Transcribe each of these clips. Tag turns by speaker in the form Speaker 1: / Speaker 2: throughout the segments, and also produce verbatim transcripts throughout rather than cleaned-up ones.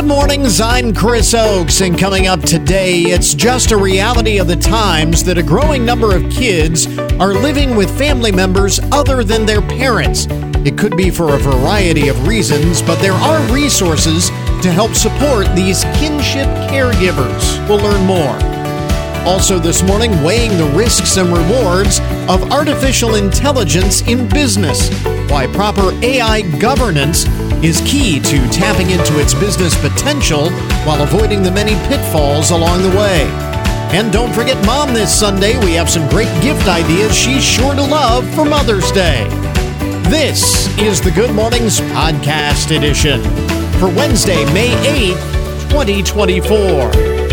Speaker 1: Good mornings, I'm Chris Oakes, and coming up today, it's just a reality of the times that a growing number of kids are living with family members other than their parents. It could be for a variety of reasons, but there are resources to help support these kinship caregivers. We'll learn more. Also this morning, weighing the risks and rewards of artificial intelligence in business. Why proper A I governance is key to tapping into its business potential while avoiding the many pitfalls along the way. And don't forget Mom this Sunday. We have some great gift ideas she's sure to love for Mother's Day. This is the Good Mornings Podcast Edition for Wednesday, May eighth, twenty twenty-four.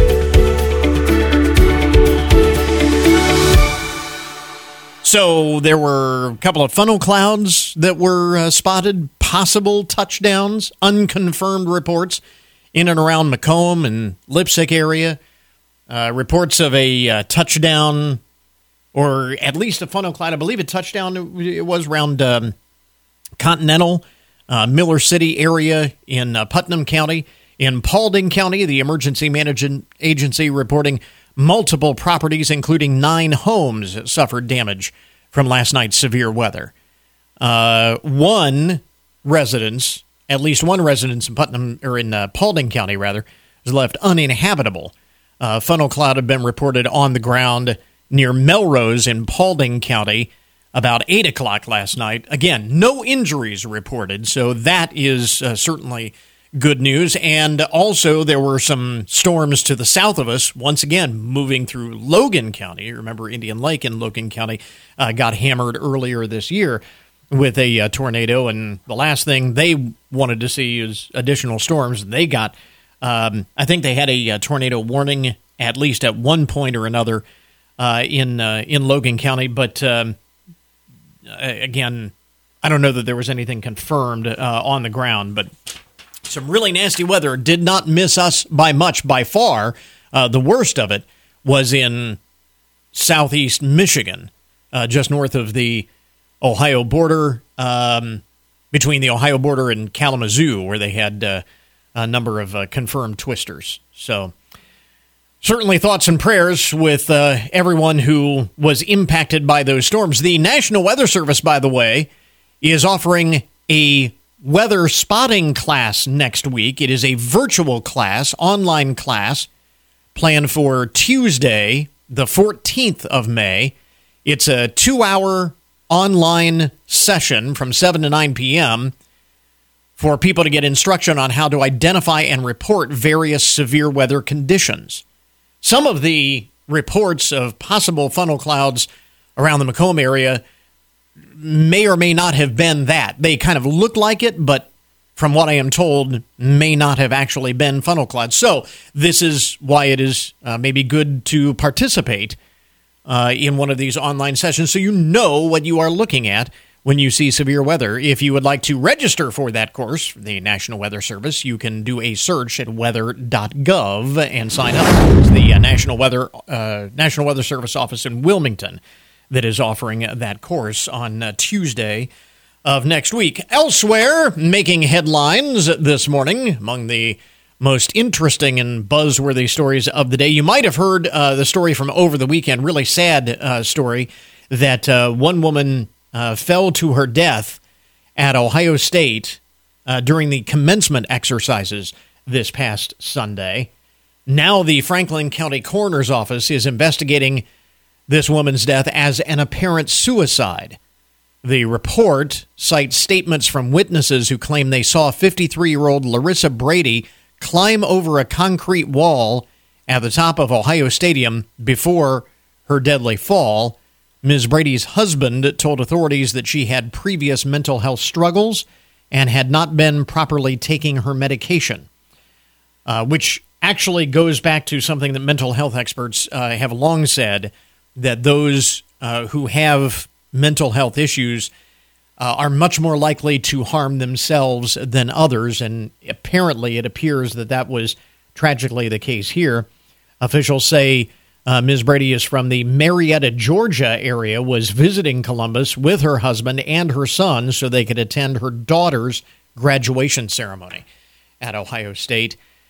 Speaker 1: So there were a couple of funnel clouds that were uh, spotted, possible touchdowns, unconfirmed reports in and around Macomb and Lipsick area. Uh, reports of a uh, touchdown, or at least a funnel cloud. I believe a touchdown, it was around um, Continental, uh, Miller City area in uh, Putnam County. In Paulding County, the Emergency Management Agency reporting multiple properties, including nine homes, suffered damage from last night's severe weather. Uh, one residence, at least one residence in Putnam, or in uh, Paulding County, rather, was left uninhabitable. Uh, funnel cloud had been reported on the ground near Melrose in Paulding County about eight o'clock last night. Again, no injuries reported, so that is uh, certainly good news. And also, there were some storms to the south of us, once again, moving through Logan County. Remember, Indian Lake in Logan County uh, got hammered earlier this year with a uh, tornado, and the last thing they wanted to see is additional storms. They got, um, I think they had a, a tornado warning, at least at one point or another, uh, in, uh, in Logan County. But, um, again, I don't know that there was anything confirmed uh, on the ground, but some really nasty weather did not miss us by much, by far. Uh, the worst of it was in southeast Michigan, uh, just north of the Ohio border, um, between the Ohio border and Kalamazoo, where they had uh, a number of uh, confirmed twisters. So certainly thoughts and prayers with uh, everyone who was impacted by those storms. The National Weather Service, by the way, is offering a weather spotting class next week. It is a virtual class, online class, planned for Tuesday, the fourteenth of May. It's a two-hour online session from seven to nine p.m. for people to get instruction on how to identify and report various severe weather conditions. Some of the reports of possible funnel clouds around the Macomb area may or may not have been that. They kind of look like it, but from what I am told, may not have actually been funnel clouds. So this is why it is uh, maybe good to participate uh, in one of these online sessions so you know what you are looking at when you see severe weather. If you would like to register for that course, the National Weather Service, you can do a search at weather dot gov and sign up. It's the uh, National Weather uh, National Weather Service office in Wilmington that is offering that course on uh, Tuesday of next week. Elsewhere, making headlines this morning, among the most interesting and buzzworthy stories of the day, you might have heard uh, the story from over the weekend, really sad uh, story, that uh, one woman uh, fell to her death at Ohio State uh, during the commencement exercises this past Sunday. Now the Franklin County Coroner's Office is investigating this woman's death as an apparent suicide. The report cites statements from witnesses who claim they saw fifty-three-year-old Larissa Brady climb over a concrete wall at the top of Ohio Stadium before her deadly fall. Miz Brady's husband told authorities that she had previous mental health struggles and had not been properly taking her medication, uh, which actually goes back to something that mental health experts uh, have long said, that those uh, who have mental health issues uh, are much more likely to harm themselves than others, and apparently it appears that that was tragically the case here. Officials say uh, Miz Brady is from the Marietta, Georgia area, was visiting Columbus with her husband and her son so they could attend her daughter's graduation ceremony at Ohio State.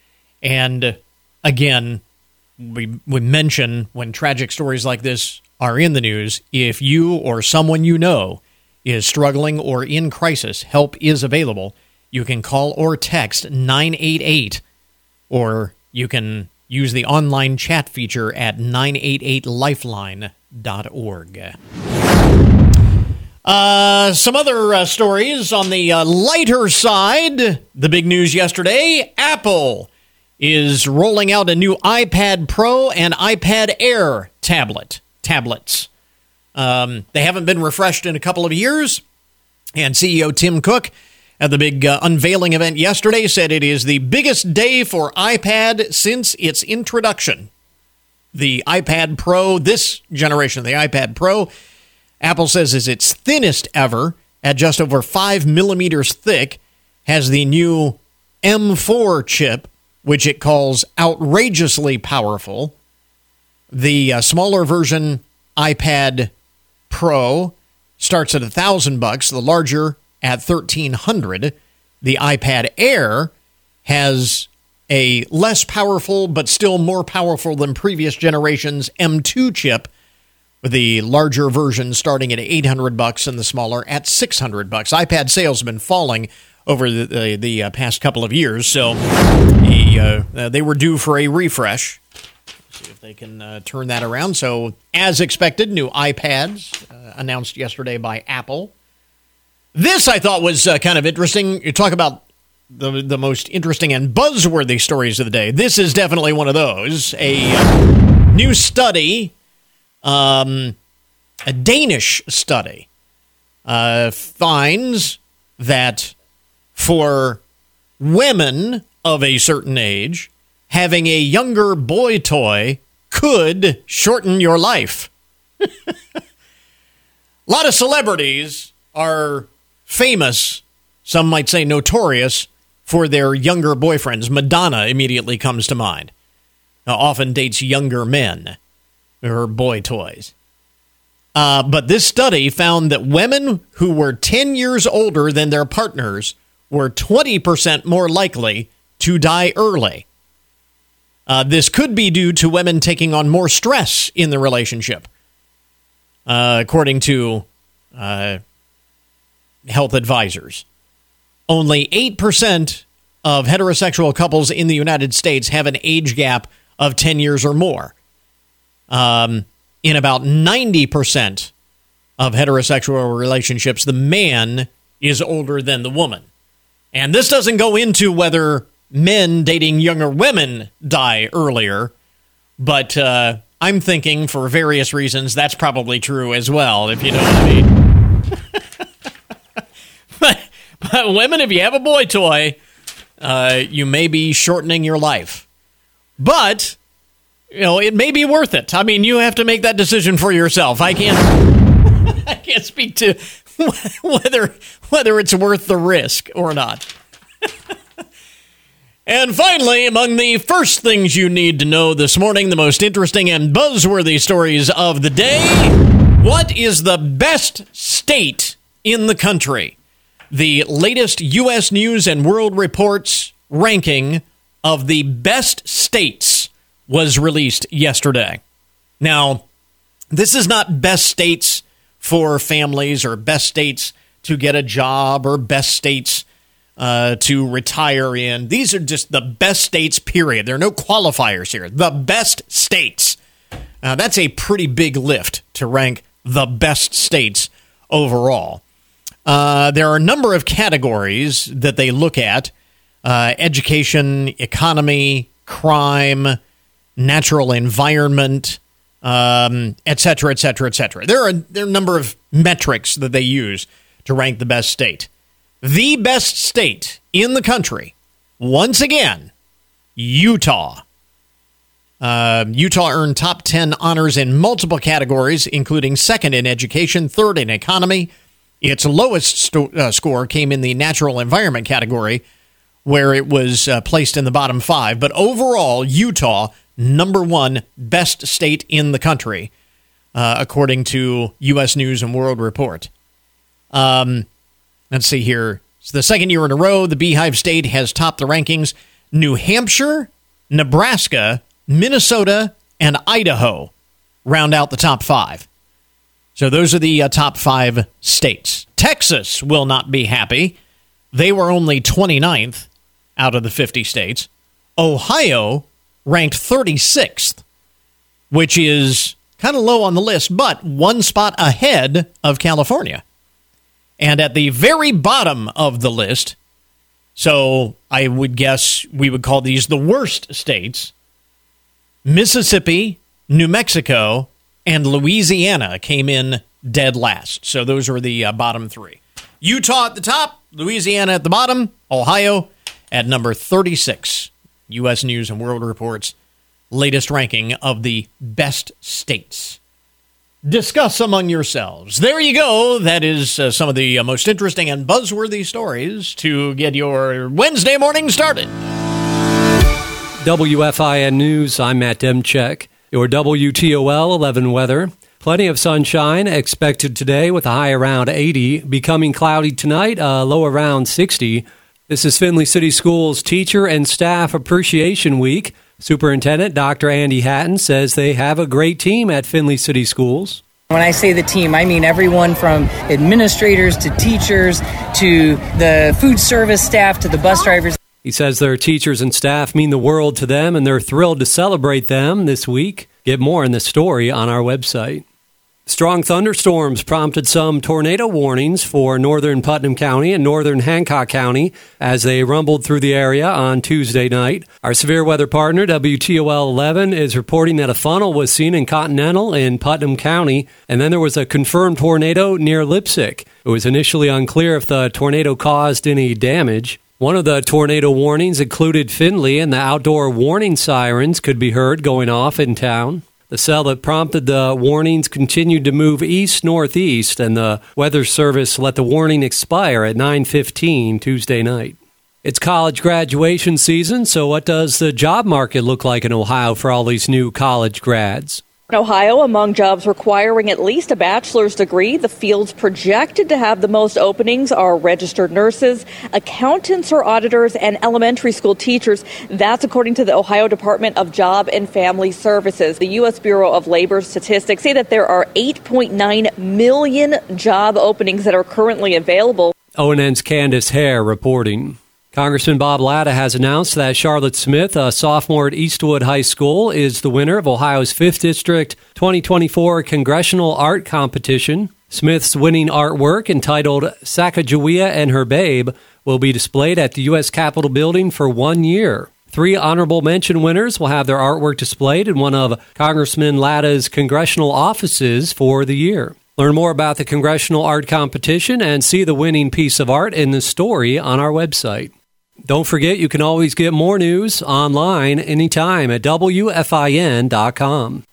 Speaker 1: And again, we, we mention when tragic stories like this are in the news, if you or someone you know is struggling or in crisis, help is available. You can call or text nine eight eight, or you can use the online chat feature at nine eight eight lifeline dot org. Uh, some other uh, stories on the uh, lighter side. The big news yesterday, Apple is rolling out a new iPad Pro and iPad Air tablet tablets. Um, they haven't been refreshed in a couple of years, and C E O Tim Cook at the big uh, unveiling event yesterday said it is the biggest day for iPad since its introduction. The iPad Pro, this generation of the iPad Pro, Apple says is its thinnest ever at just over five millimeters thick, has the new M four chip, which it calls outrageously powerful. The uh, smaller version iPad Pro starts at a thousand bucks, the larger at thirteen hundred. The iPad Air has a less powerful but still more powerful than previous generation's M two chip, with the larger version starting at eight hundred bucks and the smaller at six hundred bucks. iPad sales have been falling over the the, the uh, past couple of years, so the, uh, uh, they were due for a refresh. See if they can uh, turn that around. So, as expected, new iPads uh, announced yesterday by Apple. This I thought was uh, kind of interesting. You talk about the the most interesting and buzzworthy stories of the day. This is definitely one of those. A uh, new study. Um, a Danish study uh, finds that for women of a certain age, having a younger boy toy could shorten your life. A lot of celebrities are famous, some might say notorious, for their younger boyfriends. Madonna immediately comes to mind. Now, often dates younger men. Or boy toys. Uh, but this study found that women who were ten years older than their partners were twenty percent more likely to die early. Uh, this could be due to women taking on more stress in the relationship, uh, according to uh, health advisors. Only eight percent of heterosexual couples in the United States have an age gap of ten years or more. Um, in about ninety percent of heterosexual relationships, the man is older than the woman. And this doesn't go into whether men dating younger women die earlier, but uh, I'm thinking for various reasons that's probably true as well, if you know what I mean. but, but women, if you have a boy toy, uh, you may be shortening your life. But you know, it may be worth it. I mean, you have to make that decision for yourself. I can't I can't speak to whether whether it's worth the risk or not. And finally, among the first things you need to know this morning, the most interesting and buzzworthy stories of the day, what is the best state in the country? The latest U S News and World Report's ranking of the best states was released yesterday. Now, this is not best states for families or best states to get a job or best states uh, to retire in. These are just the best states, period. There are no qualifiers here. The best states. Uh, that's a pretty big lift to rank the best states overall. Uh, there are a number of categories that they look at. Uh, education, economy, crime, natural environment, um, et cetera, et cetera, et cetera. There are, there are a number of metrics that they use to rank the best state. The best state in the country, once again, Utah. Uh, Utah earned top ten honors in multiple categories, including second in education, third in economy. Its lowest sto- uh, score came in the natural environment category, where it was uh, placed in the bottom five. But overall, Utah, number one best state in the country, uh, according to U S News and World Report. Um, let's see here. It's the second year in a row the Beehive State has topped the rankings. New Hampshire Nebraska, Minnesota, and Idaho round out the top five. So those are the uh, top five states. Texas will not be happy. They were only twenty-ninth out of the fifty states. Ohio ranked thirty-sixth, which is kind of low on the list, but one spot ahead of California. And at the very bottom of the list, so I would guess we would call these the worst states, Mississippi, New Mexico, and Louisiana came in dead last. So those are the uh, bottom three. Utah at the top, Louisiana at the bottom, Ohio at number thirty-six. U S News and World Report's latest ranking of the best states. Discuss among yourselves. There you go. That is uh, some of the uh, most interesting and buzzworthy stories to get your Wednesday morning started.
Speaker 2: W F I N News, I'm Matt Demchek. Your W T O L eleven weather. Plenty of sunshine expected today with a high around eighty. Becoming cloudy tonight, a low around sixty. This is Findlay City Schools Teacher and Staff Appreciation Week. Superintendent Doctor Andy Hatton says they have a great team at Findlay City Schools.
Speaker 3: When I say the team, I mean everyone from administrators to teachers to the food service staff to the bus drivers.
Speaker 2: He says their teachers and staff mean the world to them, and they're thrilled to celebrate them this week. Get more in this story on our website. Strong thunderstorms prompted some tornado warnings for northern Putnam County and northern Hancock County as they rumbled through the area on Tuesday night. Our severe weather partner, W T O L eleven, is reporting that a funnel was seen in Continental in Putnam County, and then there was a confirmed tornado near Lipsick. It was initially unclear if the tornado caused any damage. One of the tornado warnings included Findlay, and the outdoor warning sirens could be heard going off in town. The cell that prompted the warnings continued to move east-northeast, and the Weather Service let the warning expire at nine fifteen Tuesday night. It's college graduation season, so what does the job market look like in Ohio for all these new college grads?
Speaker 4: In Ohio, among jobs requiring at least a bachelor's degree, the fields projected to have the most openings are registered nurses, accountants or auditors, and elementary school teachers. That's according to the Ohio Department of Job and Family Services. The U S Bureau of Labor Statistics say that there are eight point nine million job openings that are currently available.
Speaker 2: O N N's Candace Hare reporting. Congressman Bob Latta has announced that Charlotte Smith, a sophomore at Eastwood High School, is the winner of Ohio's fifth District twenty twenty-four Congressional Art Competition. Smith's winning artwork, entitled Sacagawea and Her Babe, will be displayed at the U S Capitol building for one year. Three honorable mention winners will have their artwork displayed in one of Congressman Latta's congressional offices for the year. Learn more about the Congressional Art Competition and see the winning piece of art in the story on our website. Don't forget, you can always get more news online anytime at W F I N dot com.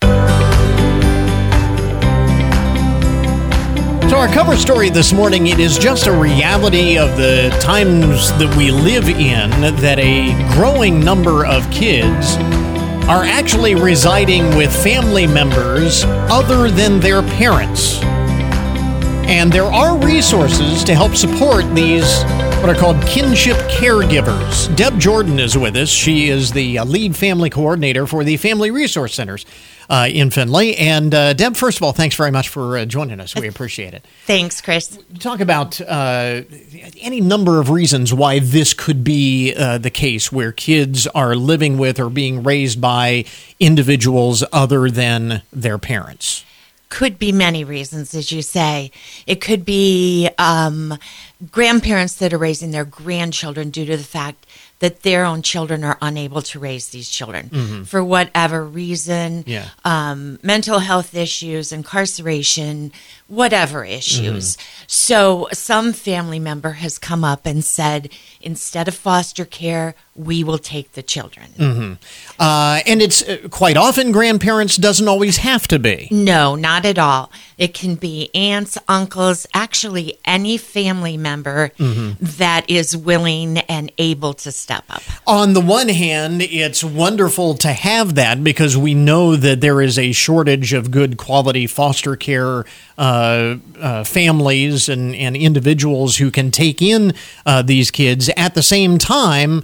Speaker 1: So our cover story this morning, it is just a reality of the times that we live in that a growing number of kids are actually residing with family members other than their parents. And there are resources to help support these, what are called kinship caregivers. Deb Jordan is with us. She is the lead family coordinator for the Family Resource Centers uh, in Findlay. And uh, Deb, first of all, thanks very much for uh, joining us. We appreciate it.
Speaker 5: Thanks, Chris.
Speaker 1: Talk about uh, any number of reasons why this could be uh, the case, where kids are living with or being raised by individuals other than their parents.
Speaker 5: Could be many reasons, as you say. It could be um, grandparents that are raising their grandchildren due to the fact that their own children are unable to raise these children mm-hmm. for whatever reason,
Speaker 1: yeah.
Speaker 5: um, mental health issues, incarceration, whatever issues. Mm-hmm. So some family member has come up and said, instead of foster care, we will take the children.
Speaker 1: Mm-hmm. Uh, and it's uh, quite often grandparents, doesn't always have to be.
Speaker 5: No, not at all. It can be aunts, uncles, actually any family member mm-hmm. that is willing and able to step up.
Speaker 1: On the one hand, it's wonderful to have that because we know that there is a shortage of good quality foster care uh, uh, families and, and individuals who can take in uh, these kids. At the same time,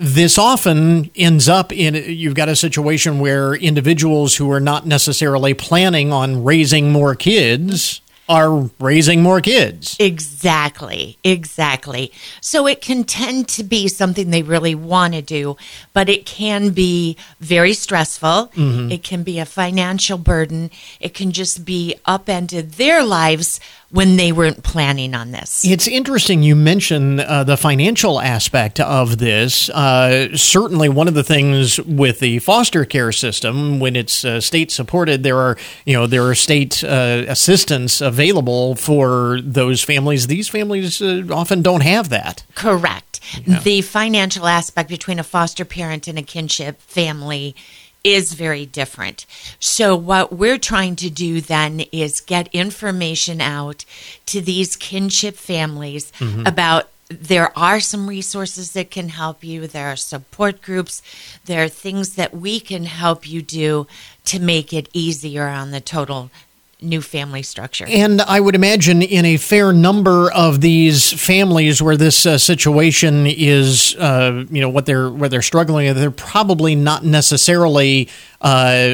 Speaker 1: this often ends up in, you've got a situation where individuals who are not necessarily planning on raising more kids are raising more kids.
Speaker 5: Exactly, exactly. So it can tend to be something they really want to do, but it can be very stressful. Mm-hmm. It can be a financial burden. It can just be upended their lives when they weren't planning on this.
Speaker 1: It's interesting you mention uh, the financial aspect of this. Uh, certainly one of the things with the foster care system, when it's uh, state supported, there are, you know, there are state uh, assistance available for those families. These families uh, often don't have that.
Speaker 5: Correct.
Speaker 1: Yeah.
Speaker 5: The financial aspect between a foster parent and a kinship family is very different. So what we're trying to do then is get information out to these kinship families mm-hmm. about there are some resources that can help you. There are support groups. There are things that we can help you do to make it easier on the total new family structure.
Speaker 1: And I would imagine in a fair number of these families where this uh, situation is, uh, you know, what they're where they're struggling with, they're probably not necessarily uh,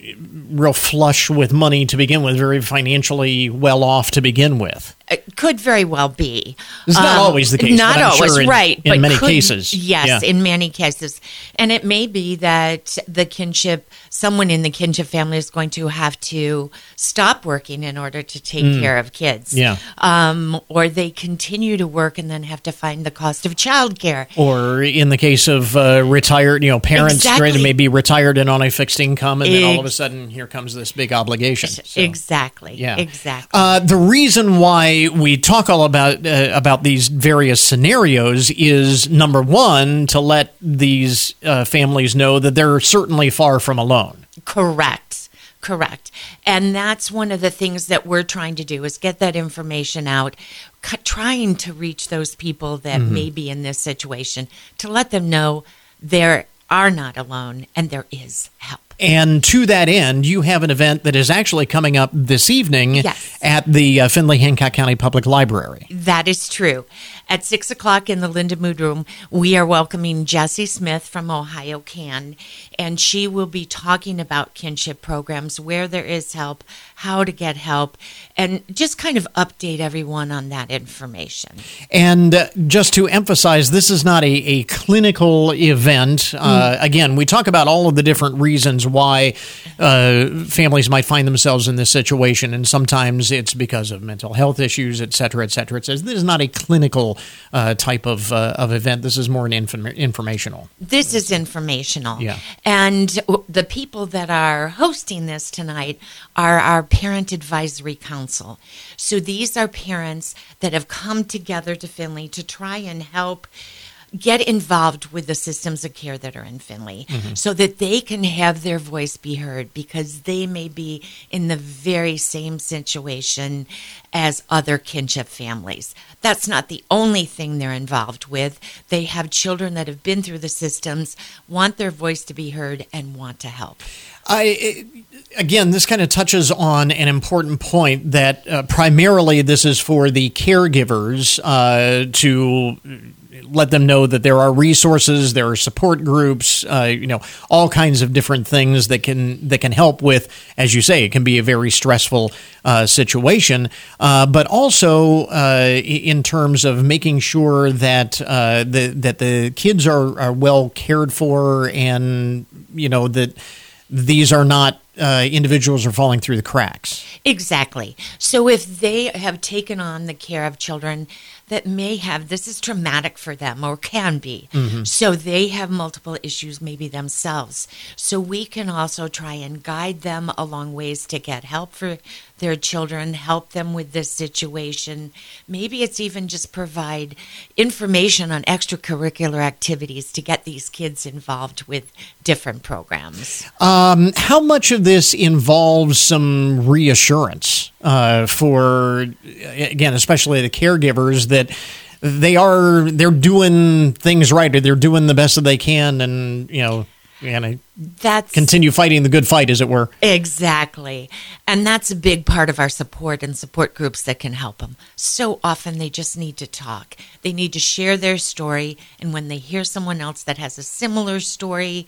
Speaker 1: real flush with money to begin with, very financially well off to begin with.
Speaker 5: It could very well be.
Speaker 1: It's not
Speaker 5: um,
Speaker 1: always the case.
Speaker 5: Not
Speaker 1: but I'm
Speaker 5: always,
Speaker 1: sure in,
Speaker 5: right.
Speaker 1: In
Speaker 5: but
Speaker 1: many
Speaker 5: could,
Speaker 1: cases.
Speaker 5: Yes,
Speaker 1: yeah.
Speaker 5: in many cases. And it may be that the kinship, someone in the kinship family is going to have to stop working in order to take mm. care of kids.
Speaker 1: Yeah.
Speaker 5: Um, or they continue to work and then have to find the cost of childcare.
Speaker 1: Or in the case of uh, retired, you know, parents
Speaker 5: exactly.
Speaker 1: right, may be retired and on a fixed income, and then all of a sudden here comes this big obligation. So,
Speaker 5: exactly.
Speaker 1: Yeah.
Speaker 5: Exactly.
Speaker 1: Uh, the reason why we talk all about uh, about these various scenarios is, number one, to let these uh, families know that they're certainly far from alone.
Speaker 5: Correct. Correct. And that's one of the things that we're trying to do is get that information out, c- trying to reach those people that mm-hmm. may be in this situation, to let them know they are not alone and there is help.
Speaker 1: And to that end, you have an event that is actually coming up this evening
Speaker 5: yes.
Speaker 1: at the uh, Findlay-Hancock County Public Library.
Speaker 5: That is true. At six o'clock in the Linda Mood Room, we are welcoming Jessie Smith from Ohio Can, and she will be talking about kinship programs, where there is help, how to get help, and just kind of update everyone on that information.
Speaker 1: And uh, just to emphasize, this is not a, a clinical event. Uh, mm. Again, we talk about all of the different reasons why uh, families might find themselves in this situation, and sometimes it's because of mental health issues, et cetera, et cetera. It says this is not a clinical uh, type of uh, of event. This is more an inform- informational.
Speaker 5: This is informational.
Speaker 1: Yeah.
Speaker 5: And the people that are hosting this tonight are our Parent Advisory Council. So these are parents that have come together to Findlay to try and help get involved with the systems of care that are in Findlay mm-hmm. so that they can have their voice be heard, because they may be in the very same situation as other kinship families. That's not the only thing they're involved with. They have children that have been through the systems, want their voice to be heard, and want to help.
Speaker 1: I, again, this kind of touches on an important point that uh, primarily this is for the caregivers uh, to let them know that there are resources, there are support groups, uh, you know, all kinds of different things that can that can help with, as you say, it can be a very stressful uh, situation, uh, but also uh, in terms of making sure that uh, the that the kids are, are well cared for, and you know that these are not uh, individuals are falling through the cracks.
Speaker 5: Exactly. So if they have taken on the care of children that may have, this is traumatic for them or can be. Mm-hmm. So they have multiple issues maybe themselves. So we can also try and guide them along ways to get help for their children, help them with this situation. Maybe it's even just provide information on extracurricular activities to get these kids involved with different programs.
Speaker 1: Um, how much of this involves some reassurance uh, for, again, especially the caregivers, that they are they're doing things right, or they're doing the best that they can, and you know? and
Speaker 5: that's
Speaker 1: continue fighting the good fight, as it were.
Speaker 5: Exactly. And that's a big part of our support and support groups that can help them. So often they just need to talk. They need to share their story. And when they hear someone else that has a similar story,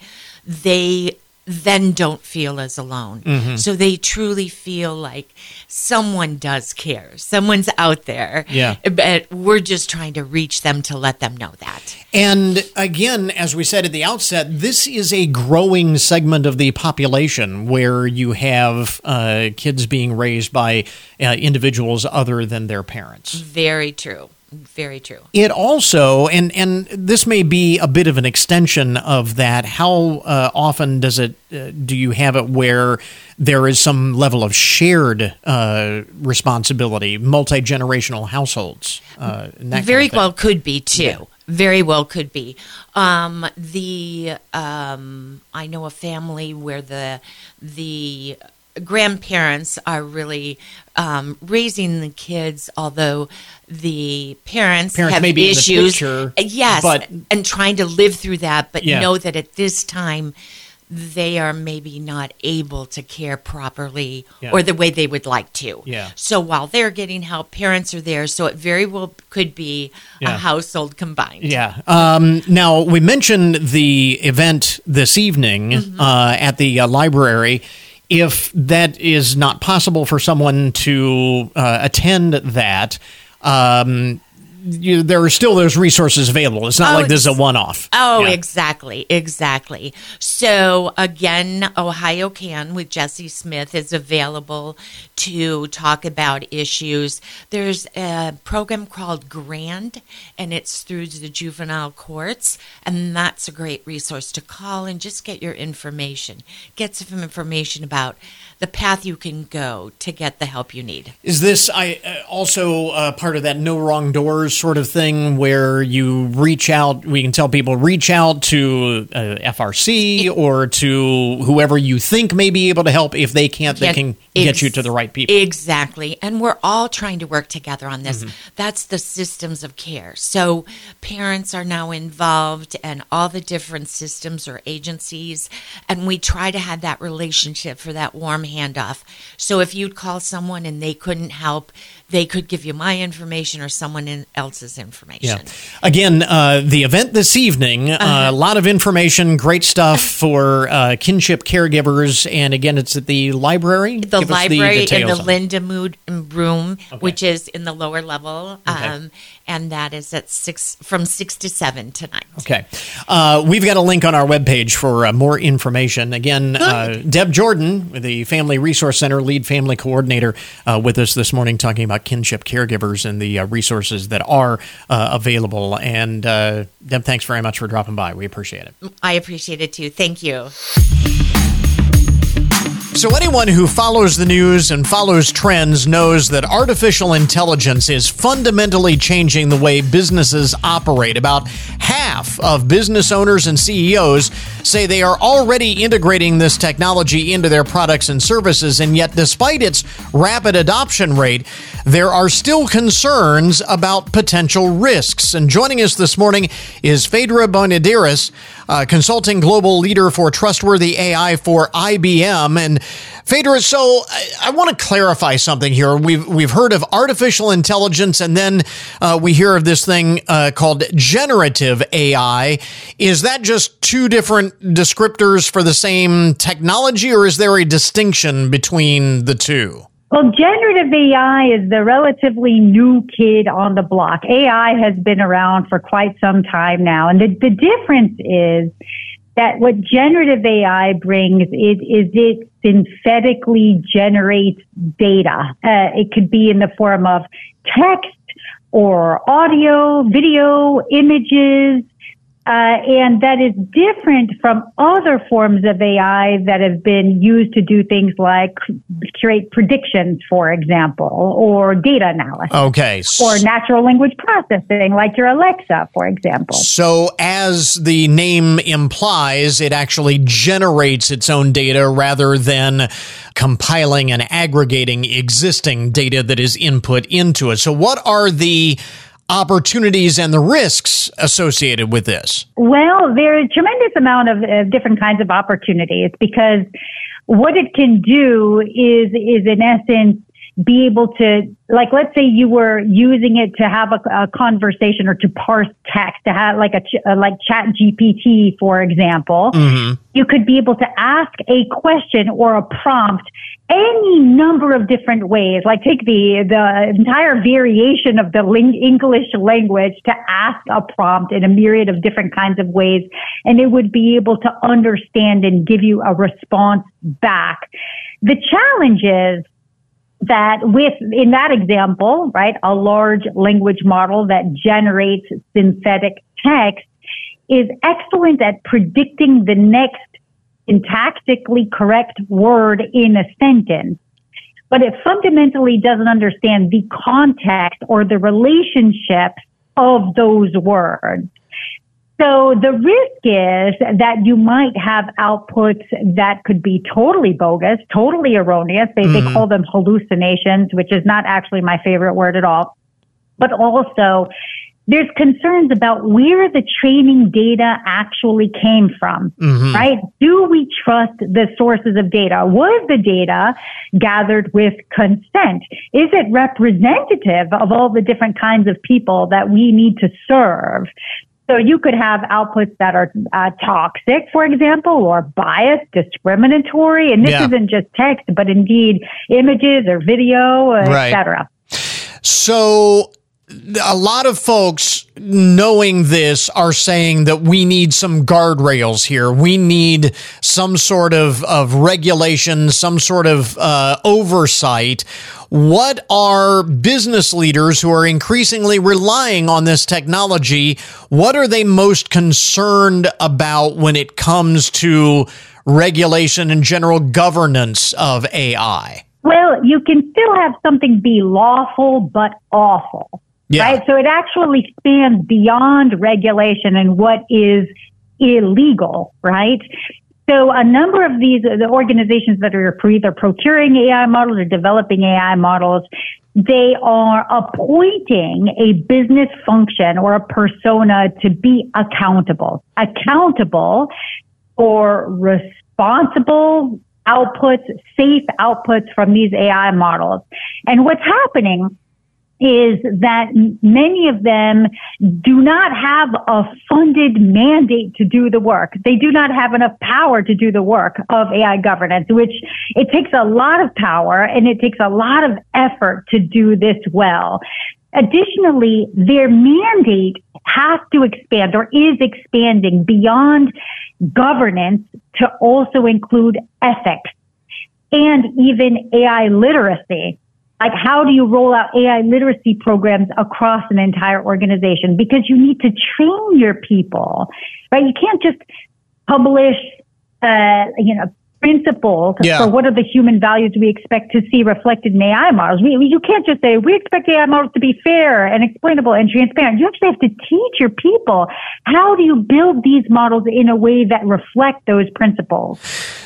Speaker 5: they then don't feel as alone. Mm-hmm. So they truly feel like someone does care. Someone's out there.
Speaker 1: Yeah.
Speaker 5: But we're just trying to reach them to let them know that.
Speaker 1: And again, as we said at the outset, this is a growing segment of the population where you have uh, kids being raised by uh, individuals other than their parents.
Speaker 5: Very true. Very true.
Speaker 1: It also, and, and this may be a bit of an extension of that, how uh, often does it, uh, do you have it where there is some level of shared uh, responsibility, multi-generational households? Uh, and that
Speaker 5: Very
Speaker 1: kind of
Speaker 5: well could be, too.
Speaker 1: Yeah.
Speaker 5: Very well could be. Um, the um, I know a family where the the grandparents are really um, raising the kids, although the parents,
Speaker 1: parents
Speaker 5: have
Speaker 1: may be
Speaker 5: issues.
Speaker 1: In the picture,
Speaker 5: yes,
Speaker 1: but,
Speaker 5: and trying to live through that, but
Speaker 1: yeah.
Speaker 5: know that at this time they are maybe not able to care properly
Speaker 1: yeah.
Speaker 5: or the way they would like to.
Speaker 1: Yeah.
Speaker 5: So while they're getting help, parents are there. So it very well could be
Speaker 1: yeah.
Speaker 5: a household combined.
Speaker 1: Yeah. Um, now, we mentioned the event this evening mm-hmm. uh, at the uh, library. If that is not possible for someone to uh, attend that, um, you, there are still those resources available. It's not
Speaker 5: oh,
Speaker 1: like this is a one-off.
Speaker 5: Oh,
Speaker 1: yeah.
Speaker 5: exactly, exactly. So again, Ohio Can with Jesse Smith is available to talk about issues. There's a program called GRAND, and it's through the juvenile courts, and that's a great resource to call and just get your information. Get some information about the path you can go to get the help you need.
Speaker 1: Is this I uh, also uh, part of that no wrong doors sort of thing where you reach out, we can tell people reach out to uh, F R C or to whoever you think may be able to help. If they can't, they can get ex- you to the right people.
Speaker 5: Exactly. And we're all trying to work together on this. Mm-hmm. That's the systems of care. So parents are now involved and all the different systems or agencies, and we try to have that relationship for that warm handoff. So if you'd call someone and they couldn't help, they could give you my information or someone else's information.
Speaker 1: Yeah. Again, uh, the event this evening, uh, uh-huh. a lot of information, great stuff for uh, kinship caregivers. And again, it's at the library?
Speaker 5: The
Speaker 1: Give
Speaker 5: library
Speaker 1: the
Speaker 5: in the
Speaker 1: on.
Speaker 5: Linda Mood room,
Speaker 1: okay.
Speaker 5: which is in the lower level.
Speaker 1: Okay.
Speaker 5: Um, and that is at six from six to seven tonight.
Speaker 1: Okay. Uh, we've got a link on our webpage for uh, more information. Again, uh, Deb Jordan, the Family Resource Center lead family coordinator, uh, with us this morning talking about kinship caregivers and the uh, resources that are uh, available. And uh, Deb, thanks very much for dropping by. We appreciate it.
Speaker 5: I appreciate it too. Thank you.
Speaker 1: So anyone who follows the news and follows trends knows that artificial intelligence is fundamentally changing the way businesses operate. About half of business owners and C E Os say they are already integrating this technology into their products and services, and yet despite its rapid adoption rate, there are still concerns about potential risks. And joining us this morning is Phaedra Bonadiris, uh, consulting global leader for trustworthy A I for I B M. And Phaedra, so I, I want to clarify something here. We've we've heard of artificial intelligence, and then uh, we hear of this thing uh, called generative A I. Is that just two different descriptors for the same technology, or is there a distinction between the two?
Speaker 6: Well, generative A I is the relatively new kid on the block. A I has been around for quite some time now. And the, the difference is that what generative A I brings is, is it synthetically generates data. Uh, it could be in the form of text or audio, video, images. Uh, and that is different from other forms of A I that have been used to do things like create predictions, for example, or data analysis.
Speaker 1: Okay.
Speaker 6: Or natural language processing, like your Alexa, for example.
Speaker 1: So as the name implies, it actually generates its own data rather than compiling and aggregating existing data that is input into it. So what are the opportunities and the risks associated with this?
Speaker 6: Well, there is a tremendous amount of uh, different kinds of opportunities, because what it can do is, is in essence, be able to, like, let's say you were using it to have a, a conversation or to parse text, to have like a, ch- like Chat G P T, for example. Mm-hmm. You could be able to ask a question or a prompt any number of different ways, like take the, the entire variation of the ling- English language to ask a prompt in a myriad of different kinds of ways, and it would be able to understand and give you a response back. The challenge is that with, in that example, right, a large language model that generates synthetic text is excellent at predicting the next syntactically correct word in a sentence, but it fundamentally doesn't understand the context or the relationships of those words. So the risk is that you might have outputs that could be totally bogus, totally erroneous. They, mm-hmm. they call them hallucinations, which is not actually my favorite word at all. But also, there's concerns about where the training data actually came from, mm-hmm. right? Do we trust the sources of data? Was the data gathered with consent? Is it representative of all the different kinds of people that we need to serve? So you could have outputs that are uh, toxic, for example, or biased, discriminatory. And this yeah. isn't just text, but indeed images or video, uh, right. et cetera.
Speaker 1: So a lot of folks, knowing this, are saying that we need some guardrails here. We need some sort of, of regulation, some sort of uh, oversight. What are business leaders who are increasingly relying on this technology, what are they most concerned about when it comes to regulation and general governance of A I?
Speaker 6: Well, you can still have something be lawful but awful. Yeah. Right? So it actually spans beyond regulation and what is illegal, right? So a number of these the organizations that are either procuring A I models or developing A I models, they are appointing a business function or a persona to be accountable. Accountable for responsible outputs, safe outputs from these A I models. And what's happening is that many of them do not have a funded mandate to do the work. They do not have enough power to do the work of A I governance, which it takes a lot of power and it takes a lot of effort to do this well. Additionally, their mandate has to expand or is expanding beyond governance to also include ethics and even A I literacy. Like, how do you roll out A I literacy programs across an entire organization? Because you need to train your people, right? You can't just publish, uh, you know, principles yeah. for what are the human values we expect to see reflected in A I models. We, you can't just say, we expect A I models to be fair and explainable and transparent. You actually have to teach your people, how do you build these models in a way that reflect those principles?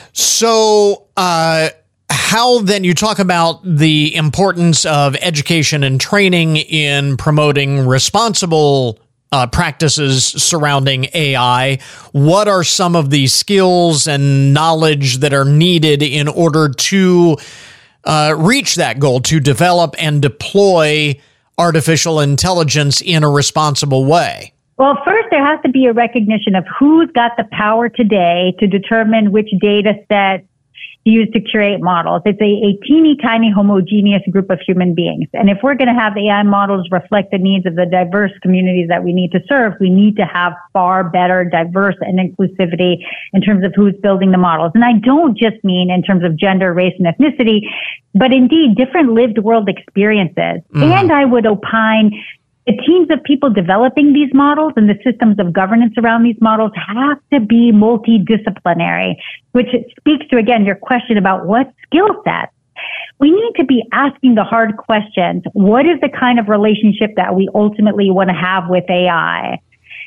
Speaker 1: So, uh, how then you talk about the importance of education and training in promoting responsible uh, practices surrounding A I. What are some of the skills and knowledge that are needed in order to uh, reach that goal, to develop and deploy artificial intelligence in a responsible way?
Speaker 6: Well, first, there has to be a recognition of who's got the power today to determine which data set used to curate models. It's a, a teeny tiny homogeneous group of human beings. And if we're going to have A I models reflect the needs of the diverse communities that we need to serve, we need to have far better diverse and inclusivity in terms of who's building the models. And I don't just mean in terms of gender, race, and ethnicity, but indeed different lived world experiences. Mm. And I would opine the teams of people developing these models and the systems of governance around these models have to be multidisciplinary, which speaks to, again, your question about what skill sets. We need to be asking the hard questions. What is the kind of relationship that we ultimately want to have with A I?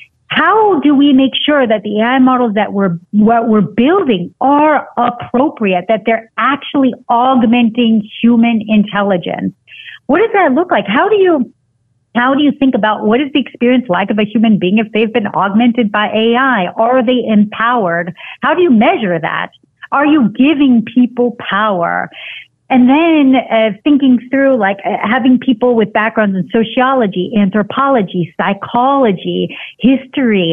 Speaker 6: How do we make sure that the A I models that we're, what we're building are appropriate, that they're actually augmenting human intelligence? What does that look like? How do you How do you think about what is the experience like of a human being if they've been augmented by A I? Are they empowered? How do you measure that? Are you giving people power? And then uh, thinking through, like uh, having people with backgrounds in sociology, anthropology, psychology, history,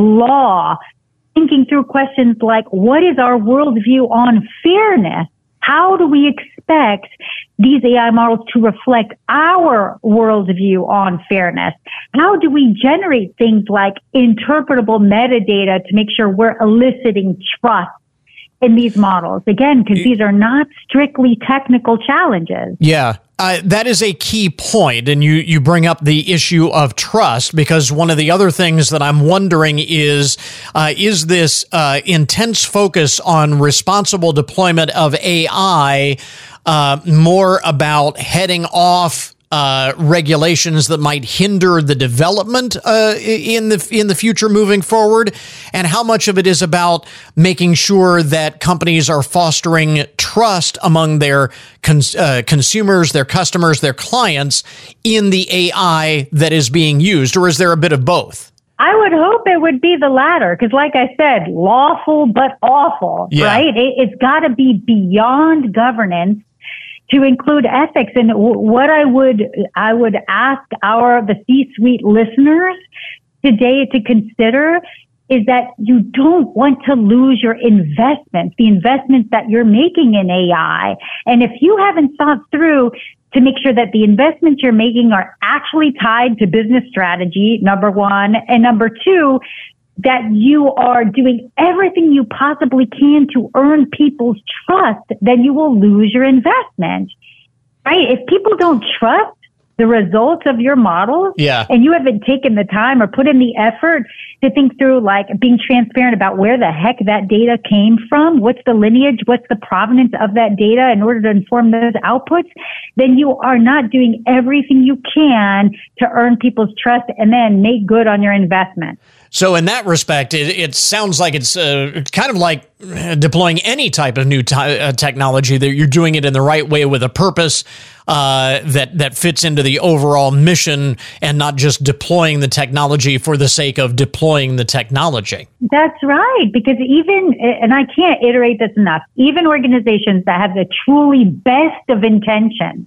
Speaker 6: law, thinking through questions like, what is our worldview on fairness? How do we expect these A I models to reflect our worldview on fairness? How do we generate things like interpretable metadata to make sure we're eliciting trust in these models? Again, because these are not strictly technical challenges.
Speaker 1: Yeah. Uh, that is a key point, and you, you bring up the issue of trust, because one of the other things that I'm wondering is, uh, is this uh, intense focus on responsible deployment of A I uh, more about heading off Uh, regulations that might hinder the development uh, in the in the future moving forward, and how much of it is about making sure that companies are fostering trust among their cons- uh, consumers, their customers, their clients in the A I that is being used, or is there a bit of both?
Speaker 6: I would hope it would be the latter, because like I said, lawful but awful,
Speaker 1: Yeah.
Speaker 6: right? It, it's got to be beyond governance to include ethics. And w- what I would, I would ask our, the C-suite listeners today to consider is that you don't want to lose your investments, the investments that you're making in A I. And if you haven't thought through to make sure that the investments you're making are actually tied to business strategy, number one, and number two, that you are doing everything you possibly can to earn people's trust, then you will lose your investment, right? If people don't trust the results of your models,
Speaker 1: Yeah.
Speaker 6: and you haven't taken the time or put in the effort to think through, like, being transparent about where the heck that data came from, what's the lineage, what's the provenance of that data in order to inform those outputs, then you are not doing everything you can to earn people's trust and then make good on your investment.
Speaker 1: So in that respect, it, it sounds like it's uh, kind of like deploying any type of new t- uh, technology, that you're doing it in the right way with a purpose uh, that, that fits into the overall mission, and not just deploying the technology for the sake of deploying the technology.
Speaker 6: That's right. Because even, and I can't iterate this enough, even organizations that have the truly best of intentions,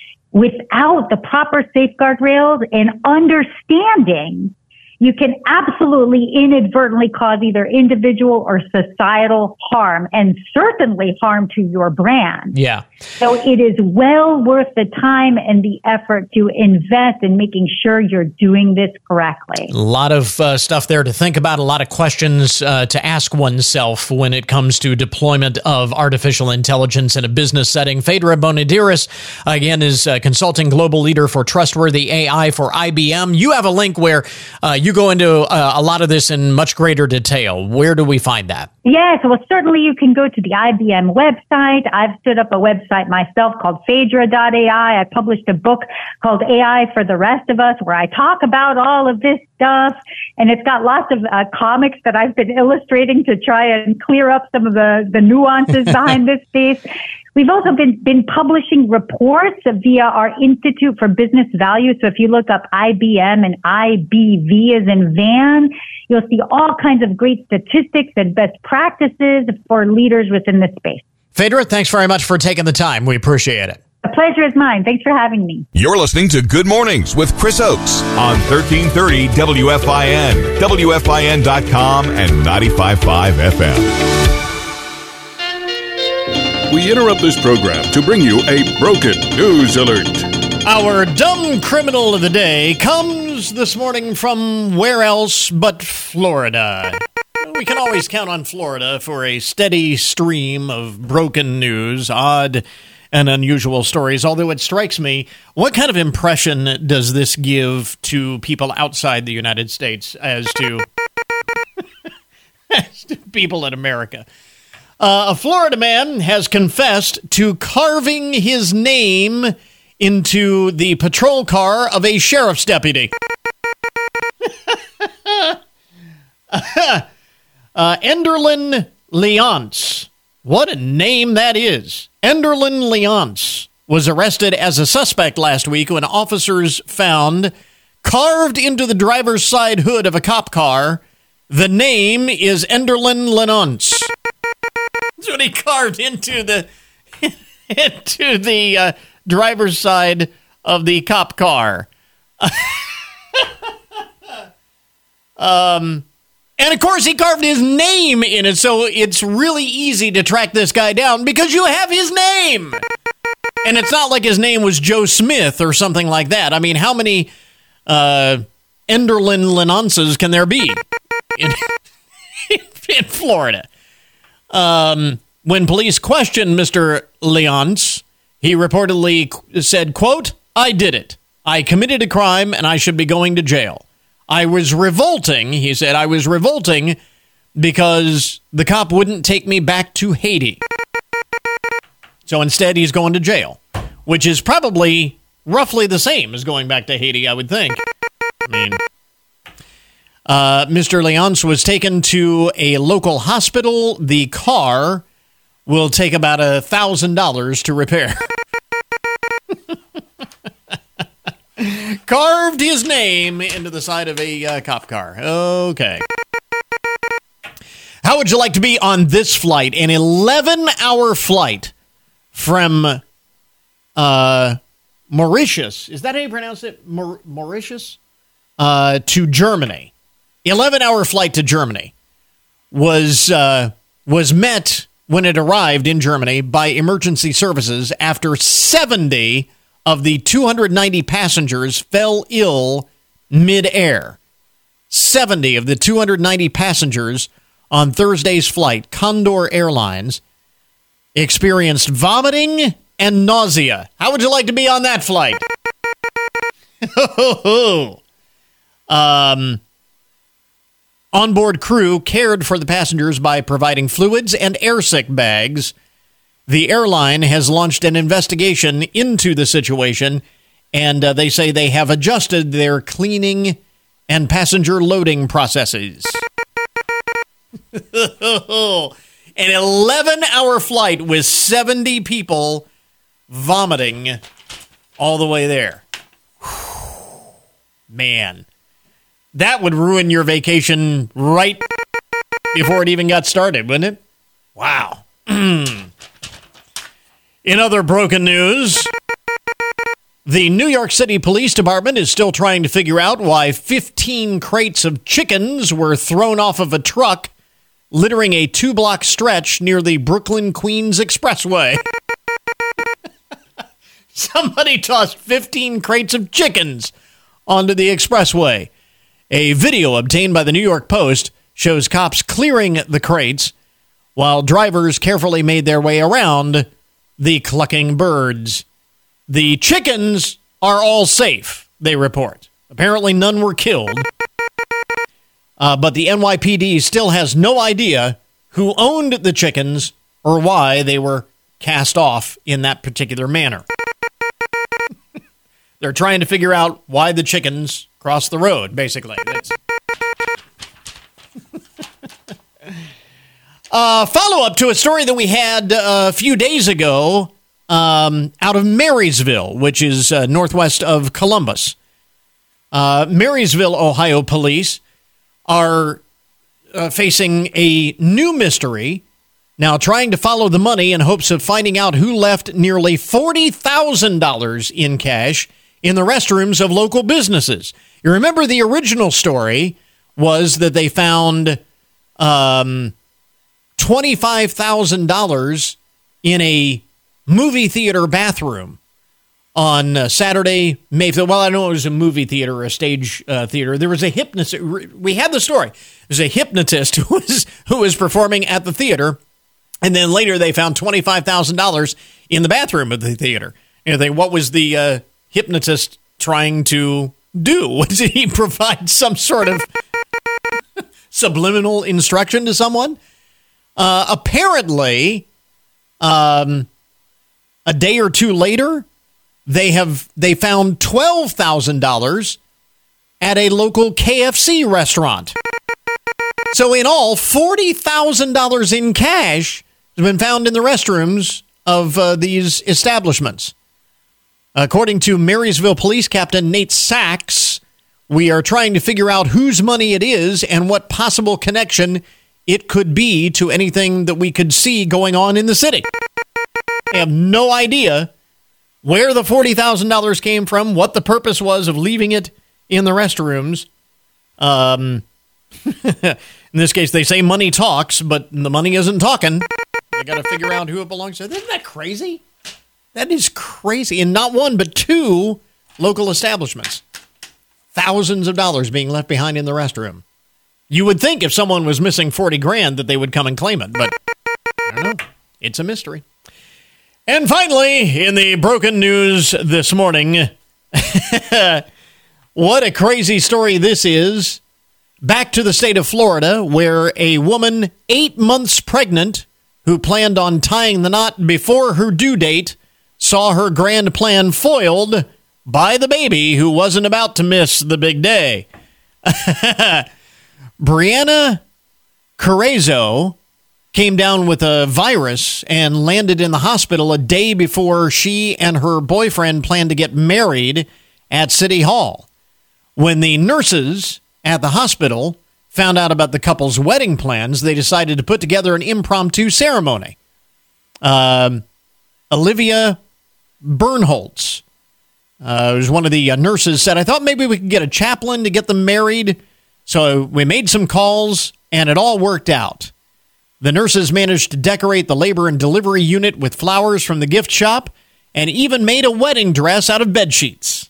Speaker 6: without the proper safeguard rails and understanding, you can absolutely inadvertently cause either individual or societal harm, and certainly harm to your brand.
Speaker 1: Yeah.
Speaker 6: So it is well worth the time and the effort to invest in making sure you're doing this correctly.
Speaker 1: A lot of uh, stuff there to think about, a lot of questions uh, to ask oneself when it comes to deployment of artificial intelligence in a business setting. Phaedra Bonadiris, again, is a consulting global leader for Trustworthy A I for I B M. You have a link where uh, you go into uh, a lot of this in much greater detail. Where do we find that?
Speaker 6: Yes, well, certainly you can go to the I B M website. I've stood up a website myself called Phaedra dot A I. I published a book called A I for the Rest of Us, where I talk about all of this stuff. And it's got lots of uh, comics that I've been illustrating to try and clear up some of the, the nuances behind this space. We've also been, been publishing reports via our Institute for Business Value. So if you look up I B M and I B V as in van, you'll see all kinds of great statistics and best practices for leaders within this space.
Speaker 1: Phaedra, thanks very much for taking the time. We appreciate it.
Speaker 6: The pleasure is mine. Thanks for having me.
Speaker 7: You're listening to Good Mornings with Chris Oakes on thirteen thirty W F I N, W F I N dot com, and ninety-five point five F M.
Speaker 8: We interrupt this program to bring you a broken news alert.
Speaker 1: Our dumb criminal of the day comes this morning from where else but Florida. We can always count on Florida for a steady stream of broken news, odd and unusual stories, although it strikes me, what kind of impression does this give to people outside the United States as to, as to people in America? Uh, a Florida man has confessed to carving his name into the patrol car of a sheriff's deputy. uh, Enderlin Leonce. What a name that is. Enderlin Leonce was arrested as a suspect last week when officers found Carved into the driver's side hood of a cop car, the name is Enderlin Lenonce. That's what he carved into the into the uh, driver's side of the cop car. um, and of course, he carved his name in it, so it's really easy to track this guy down because you have his name. And it's not like his name was Joe Smith or something like that. I mean, how many uh, Enderlin Lenonces can there be in, in Florida? Um, when police questioned Mister Leonce, he reportedly said, quote, "I did it. I committed a crime and I should be going to jail. I was revolting," he said, "I was revolting because the cop wouldn't take me back to Haiti." So instead, he's going to jail, which is probably roughly the same as going back to Haiti, I would think. I mean, uh, Mister Leonce was taken to a local hospital. The car will take about a thousand dollars to repair. Carved his name into the side of a uh, cop car. Okay. How would you like to be on this flight? An eleven-hour flight from uh, Mauritius. Is that how you pronounce it? Maur- Mauritius? Uh, to Germany. eleven-hour flight to Germany was uh, was met when it arrived in Germany by emergency services after seventy of the two hundred ninety passengers fell ill mid-air. seventy of the two hundred ninety passengers on Thursday's flight, Condor Airlines, experienced vomiting and nausea. How would you like to be on that flight? um, onboard crew cared for the passengers by providing fluids and airsick bags. The airline has launched an investigation into the situation, and uh, they say they have adjusted their cleaning and passenger loading processes. An eleven-hour flight with seventy people vomiting all the way there. Man, that would ruin your vacation right before it even got started, wouldn't it? Wow. In other broken news, the New York City Police Department is still trying to figure out why fifteen crates of chickens were thrown off of a truck littering a two-block stretch near the Brooklyn-Queens Expressway. Somebody tossed fifteen crates of chickens onto the expressway. A video obtained by the New York Post shows cops clearing the crates while drivers carefully made their way around the clucking birds. The chickens are all safe, they report. Apparently none were killed. Uh, but the N Y P D still has no idea who owned the chickens or why they were cast off in that particular manner. They're trying to figure out why the chickens crossed the road, basically. uh, follow-up to a story that we had uh, a few days ago um, out of Marysville, which is uh, northwest of Columbus. Uh, Marysville, Ohio police are uh, facing a new mystery, now trying to follow the money in hopes of finding out who left nearly forty thousand dollars in cash in the restrooms of local businesses. You remember the original story was that they found um, twenty-five thousand dollars in a movie theater bathroom on uh, Saturday, May fifth. Well, I know it was a movie theater or a stage uh, theater. There was a hypnotist. We had the story. There's a hypnotist who was who was performing at the theater, and then later they found twenty-five thousand dollars in the bathroom of the theater. You know, they, what was the uh, hypnotist trying to do? Did he provide some sort of subliminal instruction to someone? Uh, apparently, um, a day or two later, They have they found twelve thousand dollars at a local K F C restaurant. So in all, forty thousand dollars in cash has been found in the restrooms of uh, these establishments. According to Marysville Police Captain Nate Sachs, We are trying to figure out whose money it is and what possible connection it could be to anything that we could see going on in the city. I have no idea where the forty thousand dollars came from, what the purpose was of leaving it in the restrooms. Um, in this case, they say money talks, but the money isn't talking. They got to figure out who it belongs to. Isn't that crazy? That is crazy. And not one, but two local establishments. Thousands of dollars being left behind in the restroom. You would think if someone was missing forty grand that they would come and claim it, but I don't know. It's a mystery. And finally, in the broken news this morning, what a crazy story this is. Back to the state of Florida, where a woman eight months pregnant who planned on tying the knot before her due date saw her grand plan foiled by the baby who wasn't about to miss the big day. Brianna Carrezo came down with a virus and landed in the hospital a day before she and her boyfriend planned to get married at City Hall. When the nurses at the hospital found out about the couple's wedding plans, they decided to put together an impromptu ceremony. Um, Olivia Bernholtz, uh, was one of the uh, nurses, said, I thought maybe we could get a chaplain to get them married. So we made some calls, and it all worked out. The nurses managed to decorate the labor and delivery unit with flowers from the gift shop and even made a wedding dress out of bedsheets.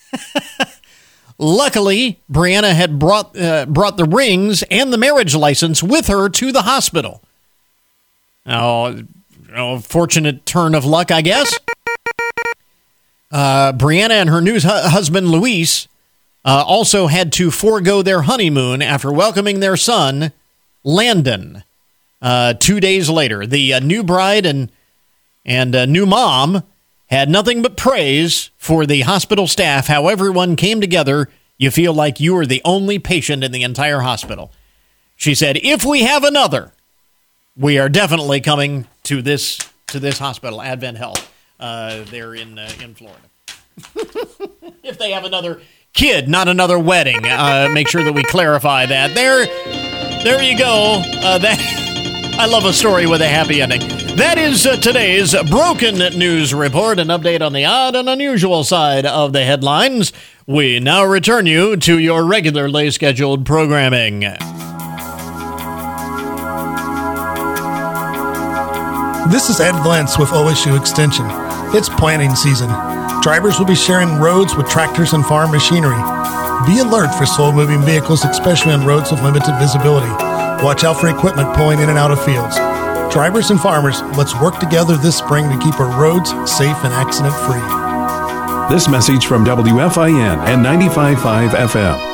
Speaker 1: Luckily, Brianna had brought uh, brought the rings and the marriage license with her to the hospital. Oh, oh fortunate turn of luck, I guess. Uh, Brianna and her new hu- husband, Luis, uh, also had to forego their honeymoon after welcoming their son, Landon, uh, two days later. The uh, new bride and, and uh, new mom had nothing but praise for the hospital staff, how everyone came together. You feel like you were the only patient in the entire hospital. She said, if we have another, we are definitely coming to this to this hospital, Advent Health, uh, there in uh, in Florida. If they have another kid, not another wedding. Uh, make sure that we clarify that. There, there you go. Uh, that I love a story with a happy ending. That is uh, today's Broken News Report, an update on the odd and unusual side of the headlines. We now return you to your regularly scheduled programming.
Speaker 9: This is Ed Glentz with O S U Extension. It's planting season. Drivers will be sharing roads with tractors and farm machinery. Be alert for slow-moving vehicles, especially on roads with limited visibility. Watch out for equipment pulling in and out of fields. Drivers and farmers, let's work together this spring to keep our roads safe and accident-free.
Speaker 8: This message from W F I N and ninety-five point five F M.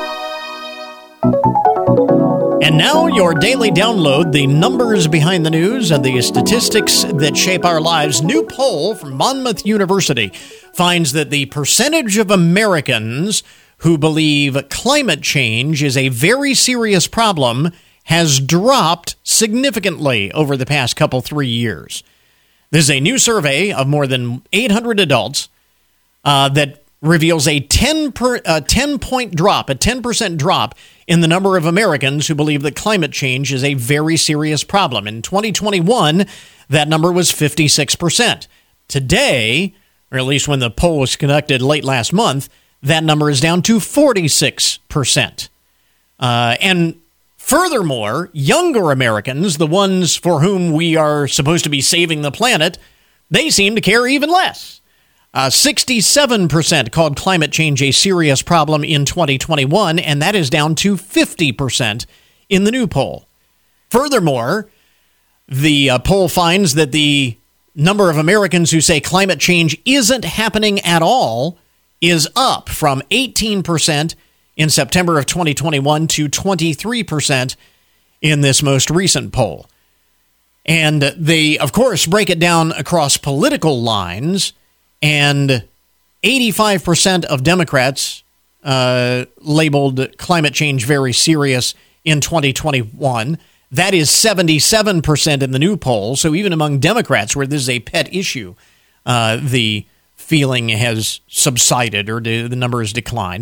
Speaker 1: And now your daily download, the numbers behind the news and the statistics that shape our lives. New poll from Monmouth University finds that the percentage of Americans who believe climate change is a very serious problem has dropped significantly over the past couple, three years. This is a new survey of more than eight hundred adults uh, that reveals a ten per, uh, ten point drop, a ten percent drop in the number of Americans who believe that climate change is a very serious problem. In twenty twenty-one, that number was fifty-six percent. Today, or at least when the poll was conducted late last month, that number is down to forty-six percent. Uh, and furthermore, younger Americans, the ones for whom we are supposed to be saving the planet, they seem to care even less. Uh, sixty-seven percent called climate change a serious problem in twenty twenty-one, and that is down to fifty percent in the new poll. Furthermore, the uh, poll finds that the number of Americans who say climate change isn't happening at all is up from eighteen percent in September of twenty twenty-one to twenty-three percent in this most recent poll. And they, of course, break it down across political lines. And eighty-five percent of Democrats uh, labeled climate change very serious in twenty twenty-one. That is seventy-seven percent in the new poll. So even among Democrats, where this is a pet issue, uh, the feeling has subsided or the number has declined.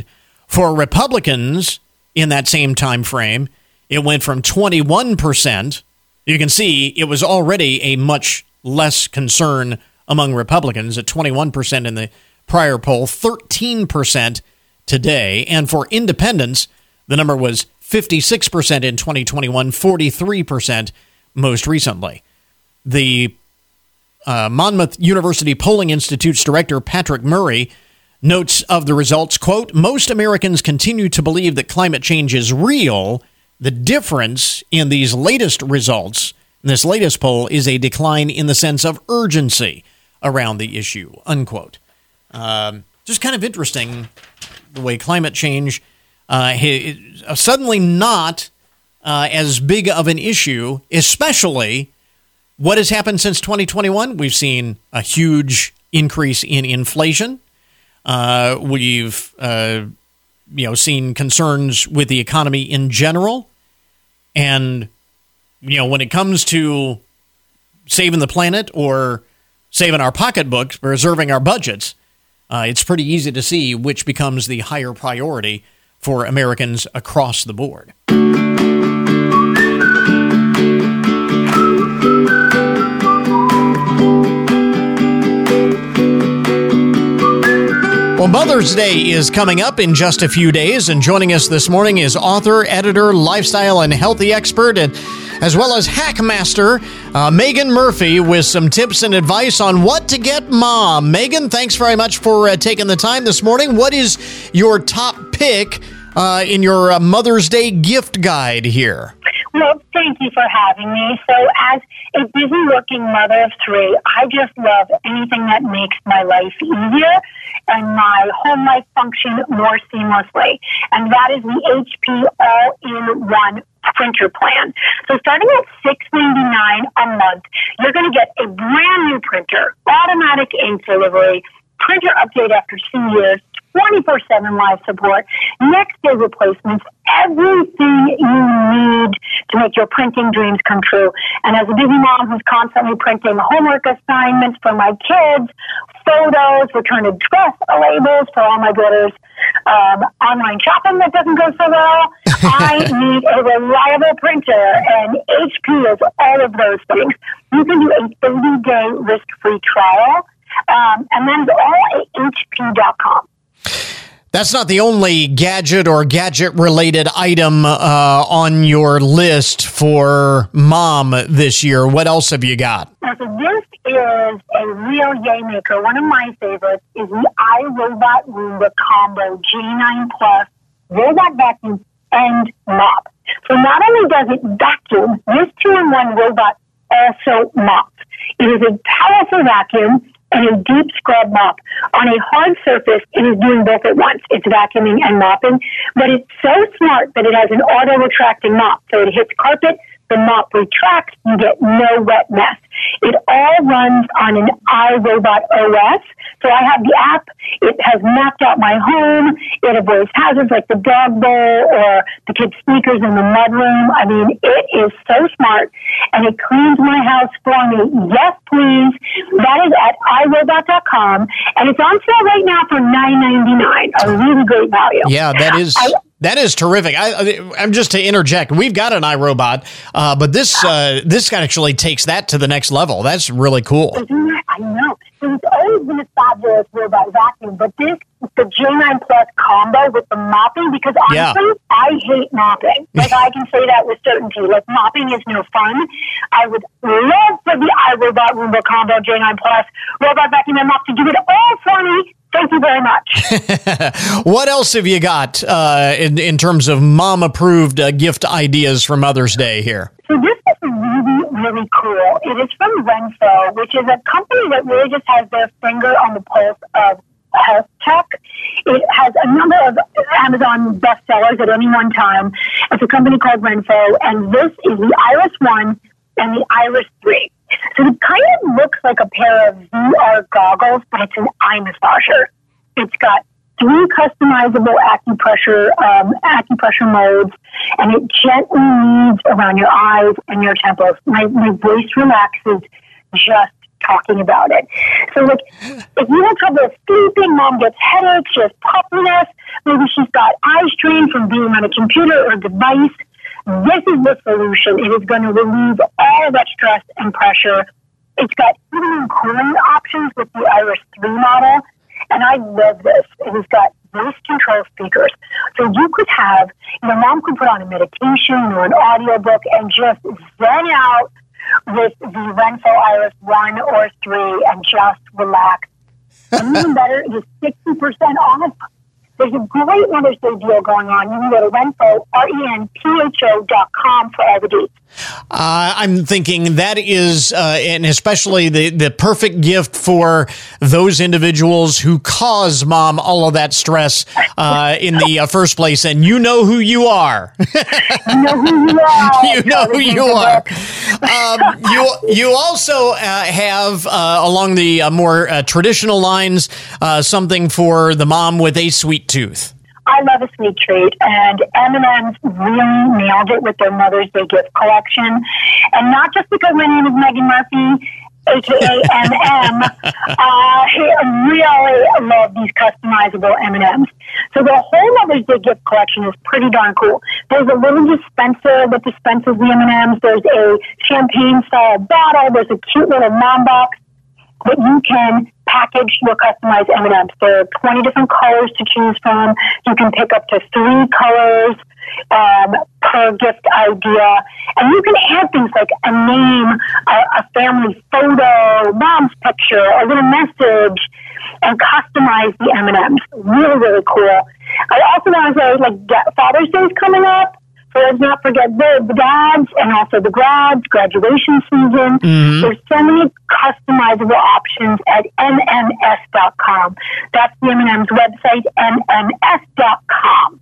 Speaker 1: For Republicans in that same time frame, it went from twenty-one percent. You can see it was already a much less concern among Republicans at twenty-one percent in the prior poll, thirteen percent today. And for independents, the number was fifty-six percent in twenty twenty-one, forty-three percent most recently. The uh, Monmouth University Polling Institute's director, Patrick Murray, notes of the results, quote, most Americans continue to believe that climate change is real. The difference in these latest results, in this latest poll, is a decline in the sense of urgency around the issue, unquote. Um, just kind of interesting the way climate change uh, is suddenly not uh, as big of an issue, especially what has happened since twenty twenty-one. We've seen a huge increase in inflation. Uh, we've uh, you know seen concerns with the economy in general, and you know when it comes to saving the planet or saving our pocketbooks, preserving our budgets, uh, it's pretty easy to see which becomes the higher priority for Americans across the board. Well, Mother's Day is coming up in just a few days, and joining us this morning is author, editor, lifestyle, and healthy expert, and as well as hackmaster, uh, Megan Murphy, with some tips and advice on what to get mom. Megan, thanks very much for uh, taking the time this morning. What is your top pick uh, in your uh, Mother's Day gift guide here?
Speaker 10: Well, thank you for having me. So as a busy working mother of three, I just love anything that makes my life easier and my home life function more seamlessly. And that is the H P All-in-One printer plan. So starting at six ninety-nine a month, you're going to get a brand new printer, automatic ink delivery, printer update after two years, twenty-four seven live support, next day replacements, everything you need to make your printing dreams come true. And as a busy mom who's constantly printing homework assignments for my kids, photos, returning dress labels for all my daughters, um, online shopping that doesn't go so well, I need a reliable printer, and H P is all of those things. You can do a thirty-day risk-free trial, um, and that is all at H P dot com.
Speaker 1: That's not the only gadget or gadget-related item uh, on your list for mom this year. What else have you got?
Speaker 10: Now, so this is a real yay maker. One of my favorites is the iRobot Roomba Combo G nine Plus Robot Vacuum and Mop. So not only does it vacuum, this two-in-one robot also mops. It is a powerful vacuum and a deep scrub mop. On a hard surface, it is doing both at once. It's vacuuming and mopping, but it's so smart that it has an auto-retracting mop. So it hits carpet, the mop retracts, you get no wet mess. It all runs on an iRobot O S. So I have the app. It has mapped out my home. It avoids hazards like the dog bowl or the kids' sneakers in the mudroom. I mean, it is so smart, and it cleans my house for me. Yes, please. That is at i robot dot com, and it's on sale right now for nine ninety-nine. A really great value.
Speaker 1: Yeah, that is... I, That is terrific. I, I'm just to interject. We've got an iRobot, uh, but this uh, this actually takes that to the next level. That's really cool.
Speaker 10: I know. It's always been a fabulous robot vacuum, but this the G nine Plus combo with the mopping, because honestly, yeah. I hate mopping. Like, I can say that with certainty. Like, mopping is no fun. I would love for the iRobot Roomba Combo G nine Plus robot vacuum and mop to do it all for me. Thank you very much.
Speaker 1: What else have you got uh, in, in terms of mom-approved uh, gift ideas for Mother's Day here?
Speaker 10: So this is really, really cool. It is from Renpho, which is a company that really just has their finger on the pulse of health tech. It has a number of Amazon bestsellers at any one time. It's a company called Renpho, and this is the Iris One and the Iris Three. So it kind of looks like a pair of V R goggles, but it's an eye massager. It's got three customizable acupressure um, acupressure modes, and it gently moves around your eyes and your temples. My, my voice relaxes just talking about it. So So, like, if you have trouble sleeping, mom gets headaches, she has puffiness, maybe she's got eye strain from being on a computer or device, this is the solution. It is going to relieve all that stress and pressure. It's got heating and cooling options with the Iris three model, and I love this. It has got voice control speakers. So you could have, your mom could put on a meditation or an audiobook and just zen out with the Renpho Iris one or three and just relax. And even better, it is sixty percent off. There's a great Mother's Day deal going on. You can go to Renpho, R E N P H O dot com for all the deets.
Speaker 1: Uh, I'm thinking that is, uh, and especially the, the perfect gift for those individuals who cause mom all of that stress uh, in the uh, first place. And you know who you are.
Speaker 10: You know who you are.
Speaker 1: You know who you are. Um, you you also uh, have, uh, along the uh, more uh, traditional lines, uh, something for the mom with a sweet tooth.
Speaker 10: I love a sweet treat, and M and M's really nailed it with their Mother's Day gift collection. And not just because my name is Megan Murphy, a k a. M M, uh, I really love these customizable M and M's. So the whole Mother's Day gift collection is pretty darn cool. There's a little dispenser that dispenses the M and M's. There's a champagne-style bottle. There's a cute little mom box that you can package your customized M and M's. There are twenty different colors to choose from. You can pick up to three colors um, per gift idea. And you can add things like a name, a, a family photo, mom's picture, a little message, and customize the M and M's. Really, really cool. I also want to say, like, Father's Day is coming up. So let's not forget the, the dads and also the grads, graduation season. Mm-hmm. There's so many customizable options at M M S dot com. That's the M and M's website, M M S dot com.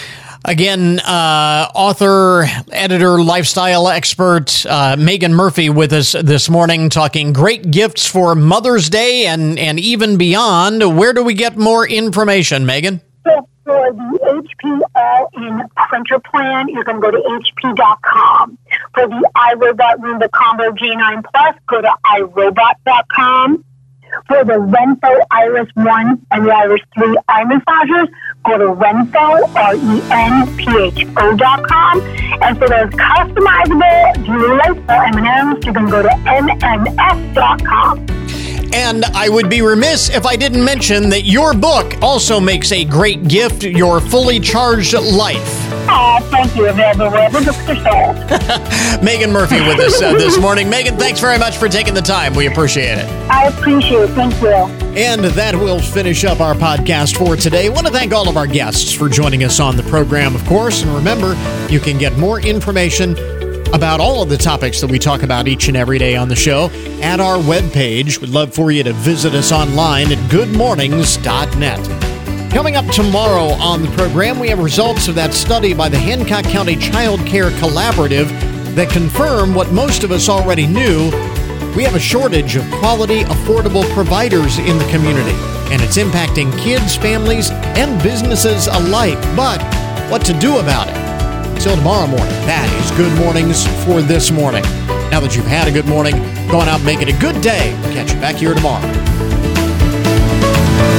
Speaker 1: Again, uh, author, editor, lifestyle expert, uh, Megan Murphy with us this morning, talking great gifts for Mother's Day and, and even beyond. Where do we get more information, Megan?
Speaker 10: So for the H P All-In Printer Plan, you're going to go to H P dot com. For the iRobot Roomba Combo J nine Plus, go to i robot dot com. For the Renpho Iris one and the Iris three eye massagers, go to Renpho, R E N P H O dot com. And for those customizable, delightful M and M's, you're going to go to M M S dot com.
Speaker 1: And I would be remiss if I didn't mention that your book also makes a great gift, Your Fully Charged Life.
Speaker 10: Oh, thank you. Available wherever books are sold.
Speaker 1: Megan Murphy with us uh, this morning. Megan, thanks very much for taking the time. We appreciate it.
Speaker 10: I appreciate it. Thank you.
Speaker 1: And that will finish up our podcast for today. I want to thank all of our guests for joining us on the program, of course. And remember, you can get more information about all of the topics that we talk about each and every day on the show at our webpage. We'd love for you to visit us online at good mornings dot net. Coming up tomorrow on the program, we have results of that study by the Hancock County Child Care Collaborative that confirm what most of us already knew. We have a shortage of quality, affordable providers in the community, and it's impacting kids, families, and businesses alike. But what to do about it? Till tomorrow morning, that is Good Mornings for this morning. Now that you've had a good morning, go on out and make it a good day. We'll catch you back here tomorrow.